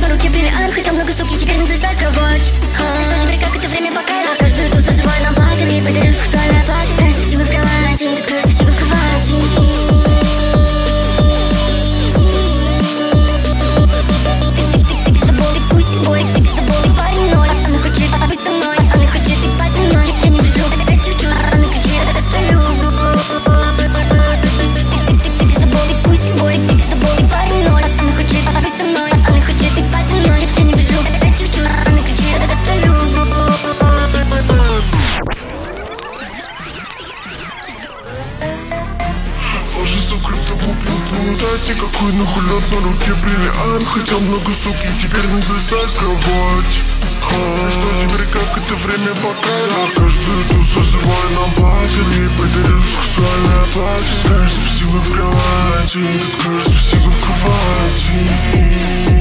руке бриллиант, хотел много суки, теперь не залезай в кровать. Что теперь, как это время пока каждую ту зазываю на батаре и подарю сексуальное платье. Скажешь спасибо в кровати, ты скажешь спасибо в кровати. Ты пиздоболый пусть-бой, ты пиздоболый парень ноль. Она хочет быть со мной, она хочет и спать со мной. Я не вижу этих чувств, она кричит, это любовь. Ты пиздоболый пусть-бой, ты пиздоболый парень ноль. Она хочет быть со мной, она хочет и спать со мной. Я не вижу этих чувств, она кричит, это любовь. Ложись закрыто глупую, дайте какой нахуй лед на руке бриллиант. Хотел много суки, теперь не залезай с кровать. Что теперь, как это время пока каждую ту зазываю на батаре и подарю сексуальное платье. Скажешь спасибо в кровати, ты скажешь спасибо в кровати.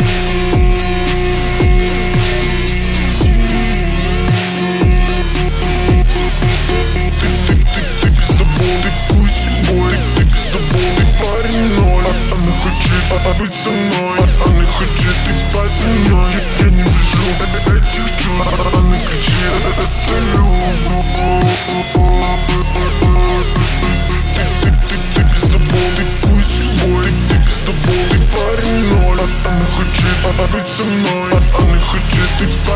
Быть со мной, она хочет и спать со мной. Я не вижу этих чувств, она кричит, это любовь. Ты пиздоболый пусть-бой, ты пиздоболый парень ноль. Она хочет быть со мной, она хочет и спать.